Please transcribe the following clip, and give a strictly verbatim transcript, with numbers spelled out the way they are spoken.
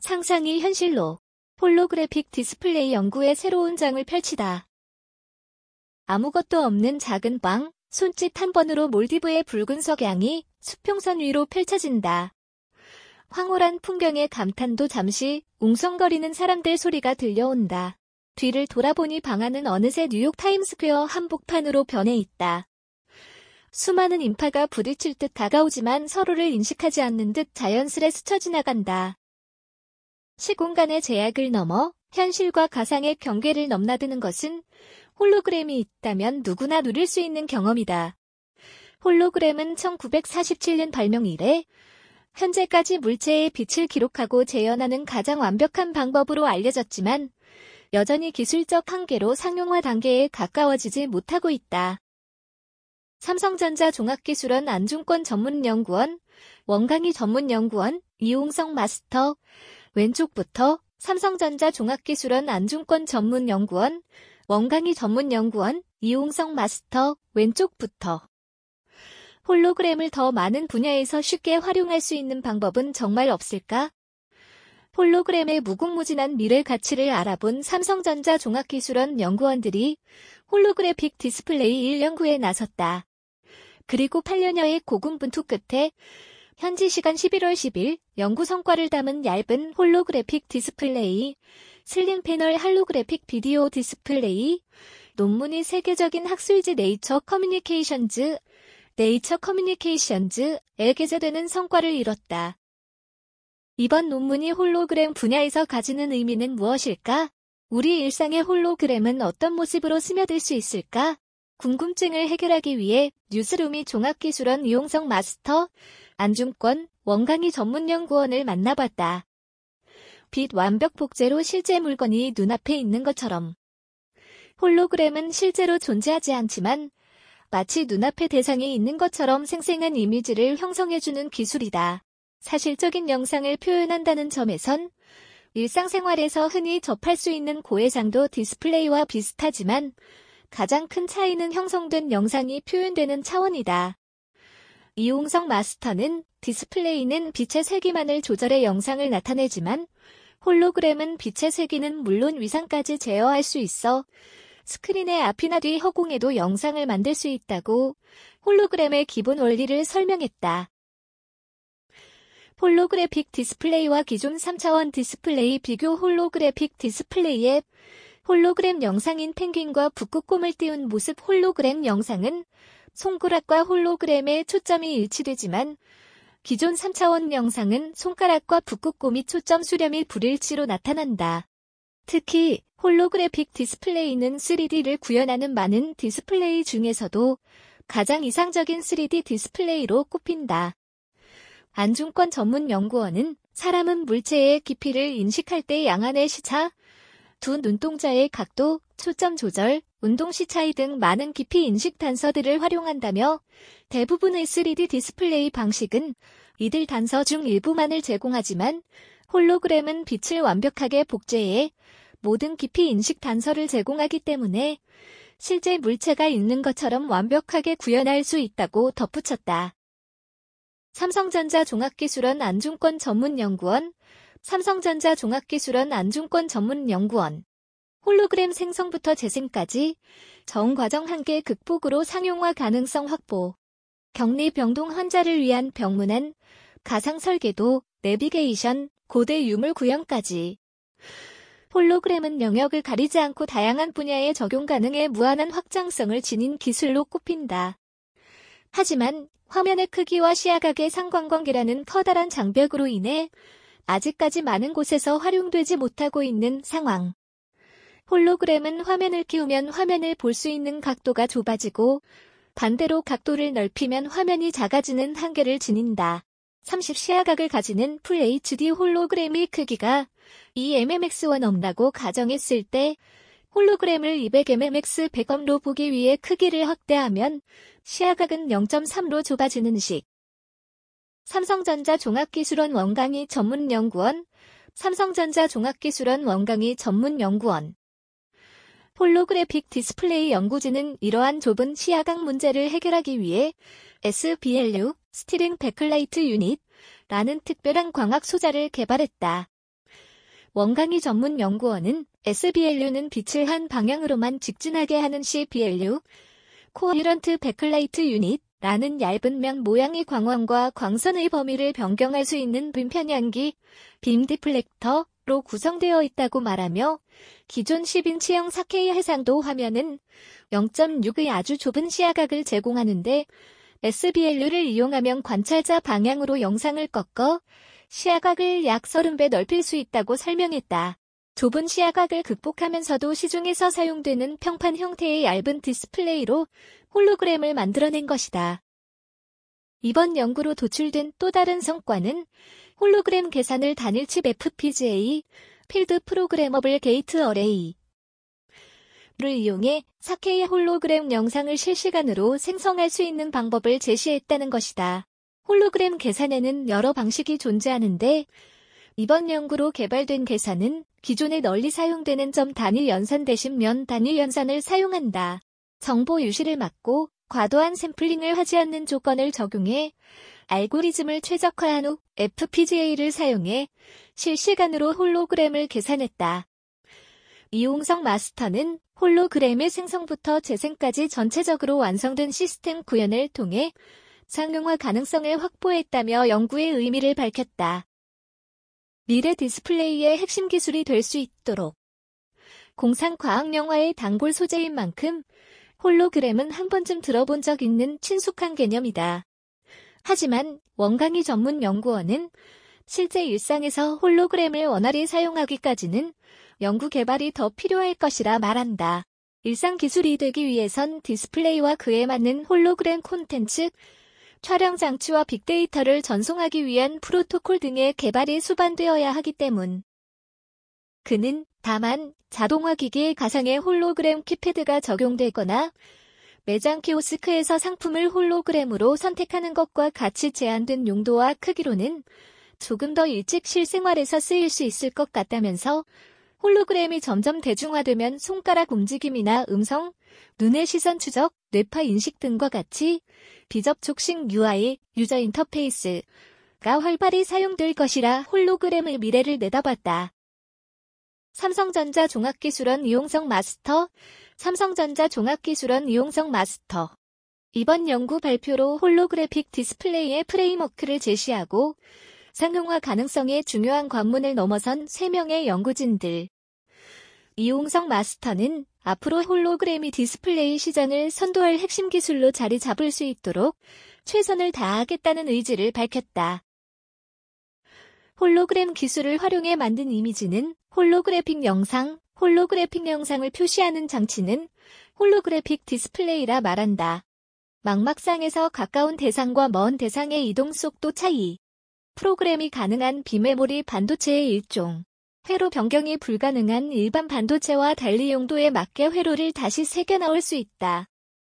상상이 현실로 홀로그래픽 디스플레이 연구의 새로운 장을 펼치다. 아무것도 없는 작은 방, 손짓 한 번으로 몰디브의 붉은 석양이 수평선 위로 펼쳐진다. 황홀한 풍경의 감탄도 잠시 웅성거리는 사람들 소리가 들려온다. 뒤를 돌아보니 방 안은 어느새 뉴욕 타임스퀘어 한복판으로 변해 있다. 수많은 인파가 부딪힐 듯 다가오지만 서로를 인식하지 않는 듯 자연스레 스쳐 지나간다. 시공간의 제약을 넘어 현실과 가상의 경계를 넘나드는 것은 홀로그램이 있다면 누구나 누릴 수 있는 경험이다. 홀로그램은 천구백사십칠 년 발명 이래 현재까지 물체의 빛을 기록하고 재현하는 가장 완벽한 방법으로 알려졌지만 여전히 기술적 한계로 상용화 단계에 가까워지지 못하고 있다. 삼성전자 종합기술원 안중권 전문연구원, 원강희 전문연구원, 이용성 마스터, 왼쪽부터 삼성전자 종합기술원 안중권 전문연구원, 원강희 전문연구원, 이용성 마스터, 왼쪽부터. 홀로그램을 더 많은 분야에서 쉽게 활용할 수 있는 방법은 정말 없을까? 홀로그램의 무궁무진한 미래 가치를 알아본 삼성전자 종합기술원 연구원들이 홀로그래픽 디스플레이 일 연구에 나섰다. 그리고 팔 년여의 고군분투 끝에 현지 시간 십일월 십일 연구 성과를 담은 얇은 홀로그래픽 디스플레이, 슬림 패널 할로그래픽 비디오 디스플레이, 논문이 세계적인 학술지 네이처 커뮤니케이션즈, 네이처 커뮤니케이션즈에 게재되는 성과를 이뤘다. 이번 논문이 홀로그램 분야에서 가지는 의미는 무엇일까? 우리 일상의 홀로그램은 어떤 모습으로 스며들 수 있을까? 궁금증을 해결하기 위해 뉴스룸이 종합기술원 이용성 마스터, 안중권, 원강희 전문연구원을 만나봤다. 빛 완벽 복제로 실제 물건이 눈앞에 있는 것처럼. 홀로그램은 실제로 존재하지 않지만 마치 눈앞에 대상이 있는 것처럼 생생한 이미지를 형성해주는 기술이다. 사실적인 영상을 표현한다는 점에선 일상생활에서 흔히 접할 수 있는 고해상도 디스플레이와 비슷하지만 가장 큰 차이는 형성된 영상이 표현되는 차원이다. 이용성 마스터는 디스플레이는 빛의 세기만을 조절해 영상을 나타내지만 홀로그램은 빛의 세기는 물론 위상까지 제어할 수 있어 스크린의 앞이나 뒤 허공에도 영상을 만들 수 있다고 홀로그램의 기본 원리를 설명했다. 홀로그래픽 디스플레이와 기존 삼 차원 디스플레이 비교. 홀로그래픽 디스플레이의 홀로그램 영상인 펭귄과 북극곰을 띄운 모습. 홀로그램 영상은 손가락과 홀로그램의 초점이 일치되지만 기존 삼 차원 영상은 손가락과 북극곰이 초점 수렴이 불일치로 나타난다. 특히 홀로그래픽 디스플레이는 쓰리디를 구현하는 많은 디스플레이 중에서도 가장 이상적인 쓰리디 디스플레이로 꼽힌다. 안중권 전문연구원은 사람은 물체의 깊이를 인식할 때 양안의 시차, 두 눈동자의 각도, 초점 조절, 운동시 차이 등 많은 깊이 인식 단서들을 활용한다며 대부분의 쓰리디 디스플레이 방식은 이들 단서 중 일부만을 제공하지만 홀로그램은 빛을 완벽하게 복제해 모든 깊이 인식 단서를 제공하기 때문에 실제 물체가 있는 것처럼 완벽하게 구현할 수 있다고 덧붙였다. 삼성전자 종합기술원 안중권 전문연구원, 삼성전자 종합기술원 안중권 전문연구원. 홀로그램 생성부터 재생까지 전 과정 한계 극복으로 상용화 가능성 확보. 격리 병동 환자를 위한 병문안, 가상 설계도, 내비게이션, 고대 유물 구현까지. 홀로그램은 영역을 가리지 않고 다양한 분야에 적용 가능해 무한한 확장성을 지닌 기술로 꼽힌다. 하지만 화면의 크기와 시야각의 상관관계라는 커다란 장벽으로 인해 아직까지 많은 곳에서 활용되지 못하고 있는 상황. 홀로그램은 화면을 키우면 화면을 볼 수 있는 각도가 좁아지고 반대로 각도를 넓히면 화면이 작아지는 한계를 지닌다. 삼십 시야각을 가지는 풀 에이치디 홀로그램의 크기가 이 엠엠엑스가 넘다고 가정했을 때 홀로그램을 이백 엠엠엑스 백업로 보기 위해 크기를 확대하면 시야각은 영 점 삼로 좁아지는 식. 삼성전자 종합기술원 원강희 전문연구원, 삼성전자 종합기술원 원강희 전문연구원. 홀로그래픽 디스플레이 연구진은 이러한 좁은 시야각 문제를 해결하기 위해 에스비엘유, 스티링 백클라이트 유닛, 라는 특별한 광학 소자를 개발했다. 원강희 전문 연구원은 에스비엘유는 빛을 한 방향으로만 직진하게 하는 씨비엘유, 코어런트 백클라이트 유닛라는 얇은 면 모양의 광원과 광선의 범위를 변경할 수 있는 빈편향기, 빔 디플렉터로 구성되어 있다고 말하며 기존 십 인치형 사케이 해상도 화면은 영 점 육의 아주 좁은 시야각을 제공하는데 에스비엘유를 이용하면 관찰자 방향으로 영상을 꺾어 시야각을 약 삼십 배 넓힐 수 있다고 설명했다. 좁은 시야각을 극복하면서도 시중에서 사용되는 평판 형태의 얇은 디스플레이로 홀로그램을 만들어낸 것이다. 이번 연구로 도출된 또 다른 성과는 홀로그램 계산을 단일 칩 에프피지에이, 필드 프로그래머블 게이트 어레이 를 이용해 사케이 홀로그램 영상을 실시간으로 생성할 수 있는 방법을 제시했다는 것이다. 홀로그램 계산에는 여러 방식이 존재하는데 이번 연구로 개발된 계산은 기존에 널리 사용되는 점 단위 연산 대신 면 단위 연산을 사용한다. 정보 유실을 막고 과도한 샘플링을 하지 않는 조건을 적용해 알고리즘을 최적화한 후 에프피지에이를 사용해 실시간으로 홀로그램을 계산했다. 이용성 마스터는 홀로그램의 생성부터 재생까지 전체적으로 완성된 시스템 구현을 통해 상용화 가능성을 확보했다며 연구의 의미를 밝혔다. 미래 디스플레이의 핵심 기술이 될 수 있도록 공상과학 영화의 단골 소재인 만큼 홀로그램은 한 번쯤 들어본 적 있는 친숙한 개념이다. 하지만 원강희 전문 연구원은 실제 일상에서 홀로그램을 원활히 사용하기까지는 연구 개발이 더 필요할 것이라 말한다. 일상 기술이 되기 위해선 디스플레이와 그에 맞는 홀로그램 콘텐츠, 촬영 장치와 빅데이터를 전송하기 위한 프로토콜 등의 개발이 수반되어야 하기 때문. 그는 다만 자동화 기기의 가상의 홀로그램 키패드가 적용되거나 매장 키오스크에서 상품을 홀로그램으로 선택하는 것과 같이 제한된 용도와 크기로는 조금 더 일찍 실생활에서 쓰일 수 있을 것 같다면서 홀로그램이 점점 대중화되면 손가락 움직임이나 음성, 눈의 시선 추적, 뇌파 인식 등과 같이 비접촉식 유아이, 유저 인터페이스가 활발히 사용될 것이라 홀로그램의 미래를 내다봤다. 삼성전자 종합기술원 이용성 마스터, 삼성전자 종합기술원 이용성 마스터. 이번 연구 발표로 홀로그래픽 디스플레이의 프레임워크를 제시하고 상용화 가능성의 중요한 관문을 넘어선 세 명의 연구진들. 이용성 마스터는 앞으로 홀로그램이 디스플레이 시장을 선도할 핵심 기술로 자리 잡을 수 있도록 최선을 다하겠다는 의지를 밝혔다. 홀로그램 기술을 활용해 만든 이미지는 홀로그래픽 영상, 홀로그래픽 영상을 표시하는 장치는 홀로그래픽 디스플레이라 말한다. 망막상에서 가까운 대상과 먼 대상의 이동 속도 차이. 프로그램이 가능한 비메모리 반도체의 일종. 회로 변경이 불가능한 일반 반도체와 달리 용도에 맞게 회로를 다시 새겨 넣을 수 있다.